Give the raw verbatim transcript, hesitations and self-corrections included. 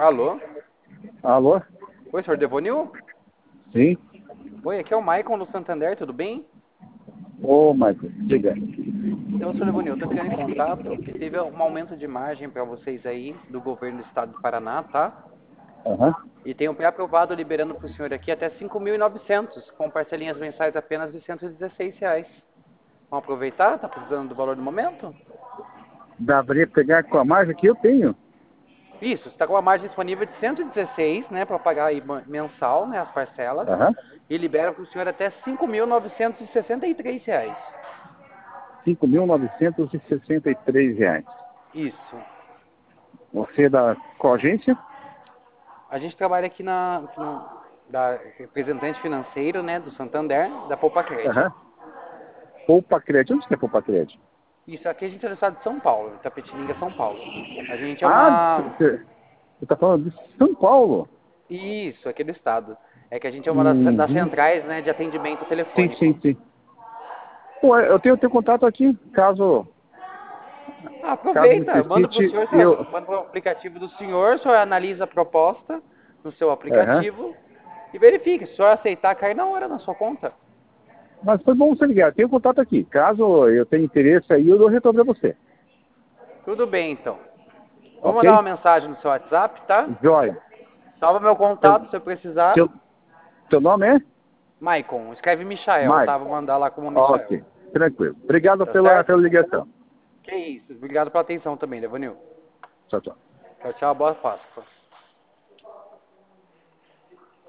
Alô? Alô? Oi, senhor Devonil? Sim? Oi, aqui é o Maicon do Santander, tudo bem? Ô, Michael, diga. Então, senhor Devonil, eu tô entrando em contato que teve um aumento de margem para vocês aí do governo do estado do Paraná, tá? Aham. E tem um pré-aprovado liberando para o senhor aqui até cinco mil e novecentos, com parcelinhas mensais apenas de cento e dezesseis reais. Vamos aproveitar? Tá precisando do valor do momento? Dá pra pegar com a margem que eu tenho? Isso, está com uma margem disponível de cento e dezesseis, né, para pagar aí mensal, né, as parcelas, Aham. e libera para o senhor até cinco mil novecentos e sessenta e três reais. cinco mil novecentos e sessenta e três reais. Isso. Você é da qual agência? A gente trabalha aqui na, aqui no, da representante financeiro, né, do Santander, da Poupa Crédito. Aham. Poupa Crédito. Onde que é Poupa Crédito? Isso, aqui a gente é do estado de São Paulo, Itapetininga, São Paulo. A gente é Ah, uma... você está falando de São Paulo? Isso, aqui do estado. É que a gente é uma das, das Uhum. centrais, né, de atendimento Sim, telefônico. sim, sim. Pô, eu tenho teu contato aqui, caso, Ah, caso aproveita, manda para o necessite, senhor, eu... manda para o aplicativo do senhor, o senhor analisa a proposta no seu Aham. aplicativo e verifique. Se o senhor aceitar, cai na hora na sua conta. Mas foi bom você ligar, tenho contato aqui. Caso eu tenha interesse aí, eu dou retorno pra você. Tudo bem, então. Vou mandar uma Ok? mensagem no seu WhatsApp, tá? Joia. Salva meu Seu, contato se eu precisar. seu, seu nome é? Maicon, escreve Michael, tá? Mike. Vou mandar lá como Michael. Ok, tranquilo. Obrigado Tá pela, certo? pela ligação. Que isso. Obrigado pela atenção também, Levanil. Tchau, tchau. Tchau, tchau. Boa Páscoa.